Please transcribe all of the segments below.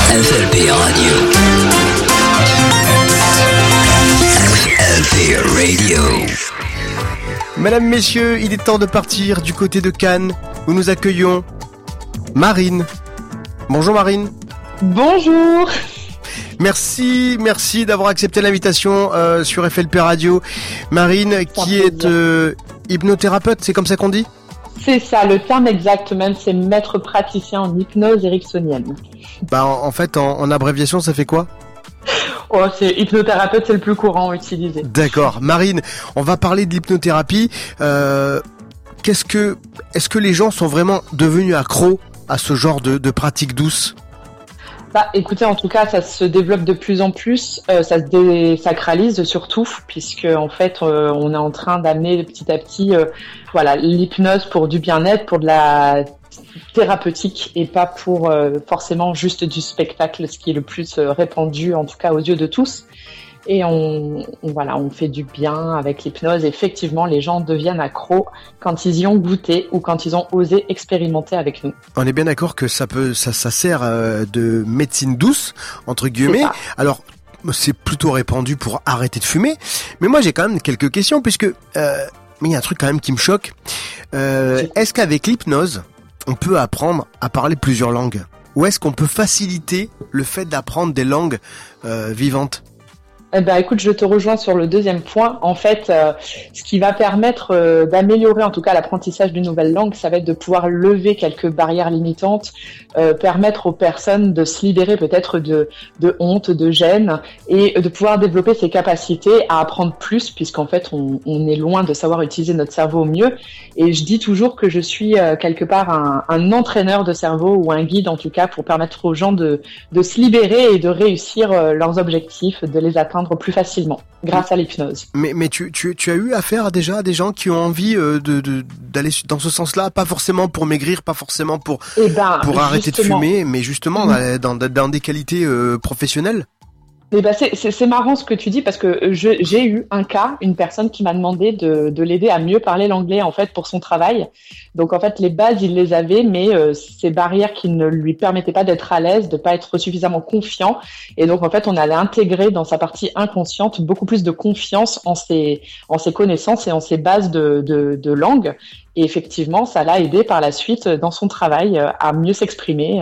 FLP Radio. FLP Radio. Mesdames, Messieurs, il est temps de partir du côté de Cannes, où nous accueillons Marine. Bonjour Marine. Bonjour. Merci d'avoir accepté l'invitation sur FLP Radio. Marine, qui est hypnothérapeute, c'est comme ça qu'on dit ? C'est ça, le terme exact même, c'est maître praticien en hypnose ericksonienne. En fait, en abréviation, ça fait quoi ? C'est hypnothérapeute, c'est le plus courant utilisé. D'accord. Marine, on va parler de l'hypnothérapie. Est-ce que les gens sont vraiment devenus accros à ce genre de pratique douce ? Écoutez, en tout cas, ça se développe de plus en plus, ça se désacralise surtout, puisque en fait, on est en train d'amener petit à petit, l'hypnose pour du bien-être, pour de la thérapeutique et pas pour forcément juste du spectacle, ce qui est le plus répandu, en tout cas aux yeux de tous. Et on fait du bien avec l'hypnose. Effectivement, les gens deviennent accros quand ils y ont goûté ou quand ils ont osé expérimenter avec nous. On est bien d'accord que ça sert de médecine douce, entre guillemets. Alors, c'est plutôt répandu pour arrêter de fumer. Mais moi, j'ai quand même quelques questions puisque il y a un truc quand même qui me choque. Est-ce qu'avec l'hypnose, on peut apprendre à parler plusieurs langues ? Ou est-ce qu'on peut faciliter le fait d'apprendre des langues vivantes ? Écoute, je te rejoins sur le deuxième point. En fait, ce qui va permettre d'améliorer en tout cas l'apprentissage d'une nouvelle langue, ça va être de pouvoir lever quelques barrières limitantes, permettre aux personnes de se libérer peut-être de honte, de gêne, et de pouvoir développer ses capacités à apprendre plus, puisqu'en fait, on est loin de savoir utiliser notre cerveau au mieux. Et je dis toujours que je suis quelque part un entraîneur de cerveau ou un guide en tout cas pour permettre aux gens de se libérer et de réussir leurs objectifs, de les atteindre plus facilement grâce à l'hypnose. Mais tu as eu affaire déjà à des gens qui ont envie d'aller dans ce sens-là, pas forcément pour maigrir, pas forcément pour arrêter de fumer, mais justement dans des qualités professionnelles. C'est marrant ce que tu dis parce que j'ai eu un cas, une personne qui m'a demandé de l'aider à mieux parler l'anglais en fait pour son travail. Donc en fait les bases il les avait, mais ces barrières qui ne lui permettaient pas d'être à l'aise, de pas être suffisamment confiant. Et donc en fait on allait intégrer dans sa partie inconsciente beaucoup plus de confiance en ses connaissances et en ses bases de langue. Et effectivement, ça l'a aidé par la suite dans son travail à mieux s'exprimer,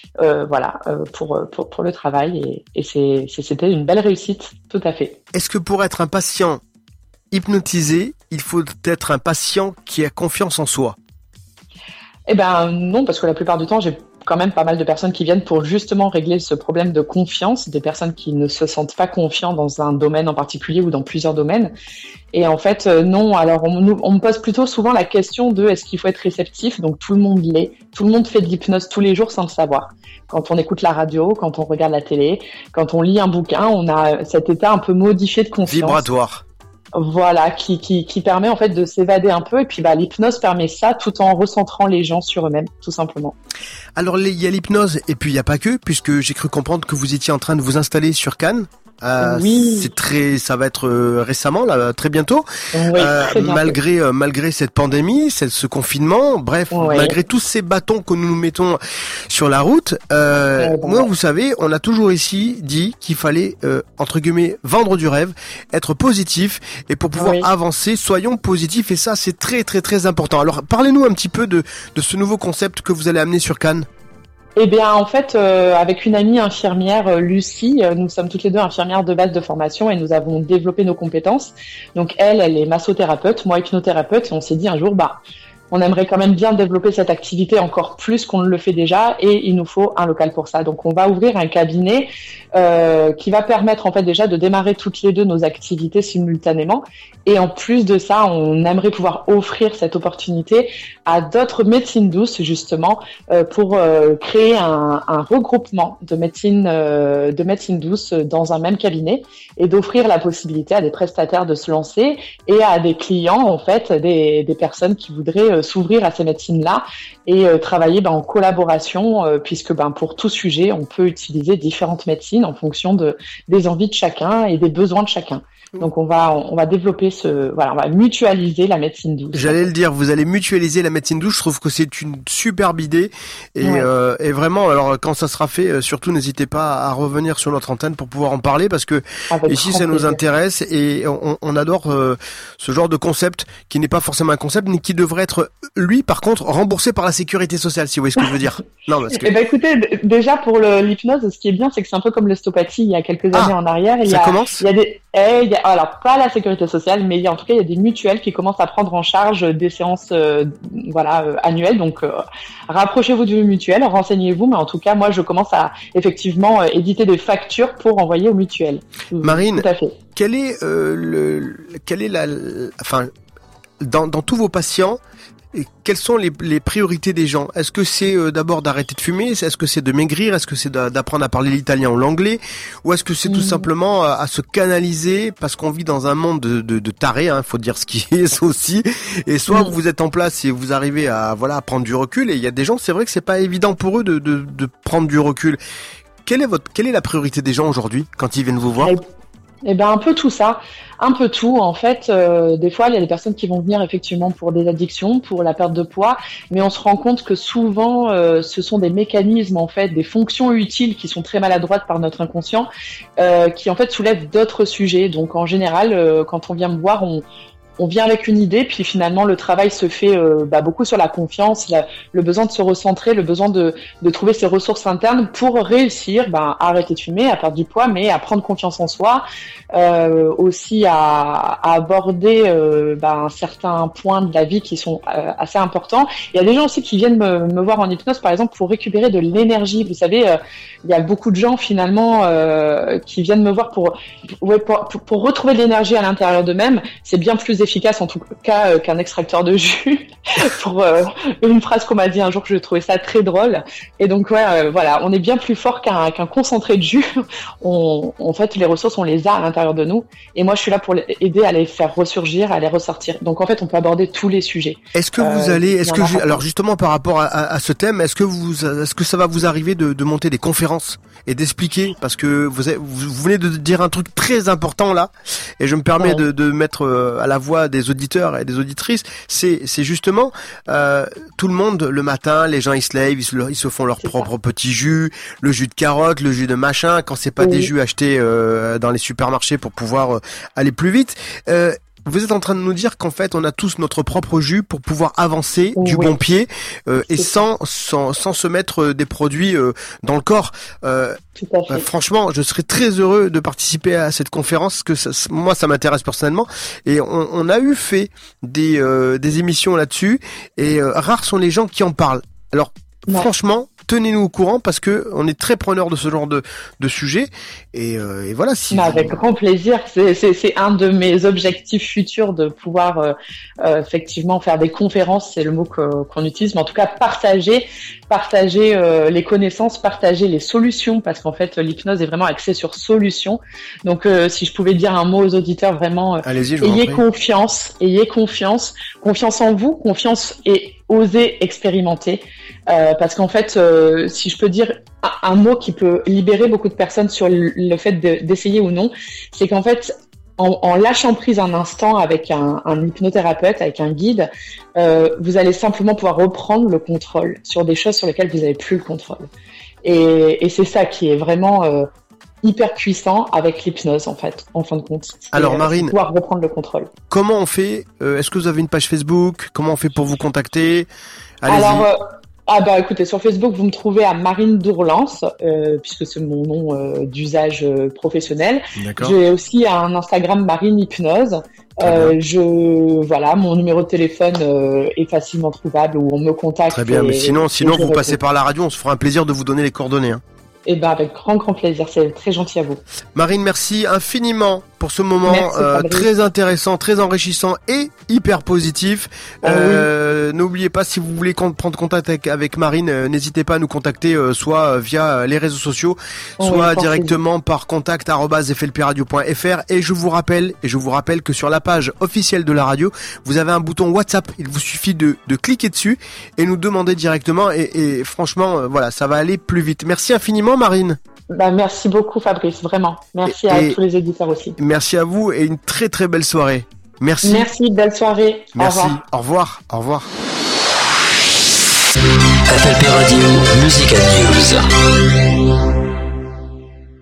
pour le travail. Et c'était une belle réussite, tout à fait. Est-ce que pour être un patient hypnotisé, il faut être un patient qui a confiance en soi ? Non, parce que la plupart du temps, j'ai quand même pas mal de personnes qui viennent pour justement régler ce problème de confiance, des personnes qui ne se sentent pas confiants dans un domaine en particulier ou dans plusieurs domaines. Et en fait, non. Alors, on me pose plutôt souvent la question de est-ce qu'il faut être réceptif ? Donc, tout le monde l'est. Tout le monde fait de l'hypnose tous les jours sans le savoir. Quand on écoute la radio, quand on regarde la télé, quand on lit un bouquin, on a cet état un peu modifié de confiance. Vibratoire. Voilà, qui permet en fait de s'évader un peu. Et puis, l'hypnose permet ça tout en recentrant les gens sur eux-mêmes, tout simplement. Alors, il y a l'hypnose et puis il n'y a pas que, puisque j'ai cru comprendre que vous étiez en train de vous installer sur Cannes. Oui. Ça va être récemment, là, très bientôt. Oui, très bientôt. Malgré cette pandémie, ce confinement, bref, malgré tous ces bâtons que nous mettons sur la route, moi, vous savez, on a toujours ici dit qu'il fallait, entre guillemets, vendre du rêve, être positif, et pour pouvoir avancer, soyons positifs, et ça, c'est très, très, très important. Alors, parlez-nous un petit peu de ce nouveau concept que vous allez amener sur Cannes. En fait, avec une amie infirmière, Lucie, nous sommes toutes les deux infirmières de base de formation et nous avons développé nos compétences. Donc elle est massothérapeute, moi hypnothérapeute, et on s'est dit un jour, on aimerait quand même bien développer cette activité encore plus qu'on ne le fait déjà et il nous faut un local pour ça. Donc on va ouvrir un cabinet qui va permettre en fait déjà de démarrer toutes les deux nos activités simultanément. Et en plus de ça, on aimerait pouvoir offrir cette opportunité à d'autres médecines douces justement pour créer un regroupement de médecine douce dans un même cabinet et d'offrir la possibilité à des prestataires de se lancer et à des clients en fait, des personnes qui voudraient s'ouvrir à ces médecines-là et travailler en collaboration, puisque pour tout sujet, on peut utiliser différentes médecines en fonction des envies de chacun et des besoins de chacun. Donc on va développer on va mutualiser la médecine douce. J'allais le dire, vous allez mutualiser la médecine douce. Je trouve que c'est une superbe idée et vraiment, alors quand ça sera fait, surtout n'hésitez pas à revenir sur notre antenne pour pouvoir en parler parce que ici ça nous intéresse et on adore ce genre de concept qui n'est pas forcément un concept mais qui devrait être lui par contre remboursé par la sécurité sociale, si vous voyez ce que je veux dire. Non, parce que... écoutez, déjà pour l'hypnose, ce qui est bien, c'est que c'est un peu comme l'ostéopathie il y a quelques années en arrière. Alors pas la sécurité sociale, mais en tout cas il y a des mutuelles qui commencent à prendre en charge des séances annuelles. Donc rapprochez-vous d'une mutuelle, renseignez-vous. Mais en tout cas, moi je commence à effectivement éditer des factures pour envoyer aux mutuelles. Marine, tout à fait. Quel est dans tous vos patients, quelles sont les priorités des gens? Est-ce que c'est d'abord d'arrêter de fumer? Est-ce que c'est de maigrir? Est-ce que c'est d'apprendre à parler l'italien ou l'anglais? Ou est-ce que c'est tout simplement à se canaliser parce qu'on vit dans un monde de tarés, faut dire ce qui est aussi. Et soit vous êtes en place et vous arrivez à prendre du recul. Et il y a des gens, c'est vrai que c'est pas évident pour eux de prendre du recul. Quelle est la priorité des gens aujourd'hui quand ils viennent vous voir? Un peu tout ça, un peu tout. En fait, des fois, il y a des personnes qui vont venir effectivement pour des addictions, pour la perte de poids, mais on se rend compte que souvent, ce sont des mécanismes, en fait, des fonctions utiles qui sont très maladroites par notre inconscient, qui en fait soulèvent d'autres sujets. Donc, en général, quand on vient me voir, on vient avec une idée, puis finalement le travail se fait beaucoup sur la confiance, le besoin de se recentrer, le besoin de trouver ses ressources internes pour réussir à arrêter de fumer, à perdre du poids, mais à prendre confiance en soi, aussi à aborder certains points de la vie qui sont assez importants. Il y a des gens aussi qui viennent me voir en hypnose, par exemple, pour récupérer de l'énergie. Vous savez, il y a beaucoup de gens finalement qui viennent me voir pour retrouver de l'énergie à l'intérieur d'eux-mêmes. C'est bien plus efficace en tout cas qu'un extracteur de jus. Pour une phrase qu'on m'a dit un jour que j'ai trouvé ça très drôle. Et donc on est bien plus fort qu'un concentré de jus. En fait, les ressources on les a à l'intérieur de nous. Et moi, je suis là pour aider à les faire ressurgir, à les ressortir. Donc en fait, on peut aborder tous les sujets. Est-ce que vous allez, alors justement par rapport à ce thème, est-ce que ça va vous arriver de monter des conférences et d'expliquer, parce que vous venez de dire un truc très important là, et je me permets de mettre à la voix des auditeurs et des auditrices, c'est justement tout le monde le matin, les gens ils se lèvent, ils se font leur propre petit jus, le jus de carotte, le jus de machin, quand c'est pas des jus achetés dans les supermarchés pour pouvoir aller plus vite. Vous êtes en train de nous dire qu'en fait, on a tous notre propre jus pour pouvoir avancer du bon pied et sans se mettre des produits dans le corps. Tout à fait. Franchement, je serais très heureux de participer à cette conférence, que moi, ça m'intéresse personnellement. Et on a fait des émissions là-dessus, et rares sont les gens qui en parlent. Alors, franchement, tenez-nous au courant parce que on est très preneur de ce genre de sujet et voilà. Avec grand plaisir, c'est un de mes objectifs futurs de pouvoir effectivement faire des conférences, c'est le mot qu'on utilise, mais en tout cas partager les connaissances, partager les solutions, parce qu'en fait l'hypnose est vraiment axée sur solutions. Donc si je pouvais dire un mot aux auditeurs, vraiment, allez-y, ayez confiance en vous, confiance et osez expérimenter, parce qu'en fait, si je peux dire un mot qui peut libérer beaucoup de personnes sur le fait d'essayer ou non, c'est qu'en fait, en lâchant prise un instant avec un hypnothérapeute, avec un guide, vous allez simplement pouvoir reprendre le contrôle sur des choses sur lesquelles vous n'avez plus le contrôle. Et c'est ça qui est vraiment hyper puissant avec l'hypnose, en fait, en fin de compte. Alors Marine, pouvoir reprendre le contrôle. Comment on fait? Est-ce que vous avez une page Facebook? Comment on fait pour vous contacter? Allez-y. Écoutez, sur Facebook, vous me trouvez à Marine Dourlance, puisque c'est mon nom d'usage professionnel. D'accord. J'ai aussi un Instagram Marine Hypnose. Mon numéro de téléphone est facilement trouvable, où on me contacte. Très bien, mais sinon vous passez par la radio, on se fera un plaisir de vous donner les coordonnées. Et ben avec grand plaisir, c'est très gentil à vous. Marine, merci infiniment pour ce moment très intéressant, très enrichissant et hyper positif. Oui. N'oubliez pas, si vous voulez prendre contact avec Marine, n'hésitez pas à nous contacter soit via les réseaux sociaux, soit directement par contact@flpradio.fr. Et je vous rappelle que sur la page officielle de la radio, vous avez un bouton WhatsApp. Il vous suffit de cliquer dessus et nous demander directement. Et franchement, voilà, ça va aller plus vite. Merci infiniment, Marine. Merci beaucoup, Fabrice, vraiment. Merci à tous les éditeurs aussi. Merci à vous et une très très belle soirée. Merci. Merci, belle soirée. Merci. Au revoir. Au revoir. FLP Radio, Music and News.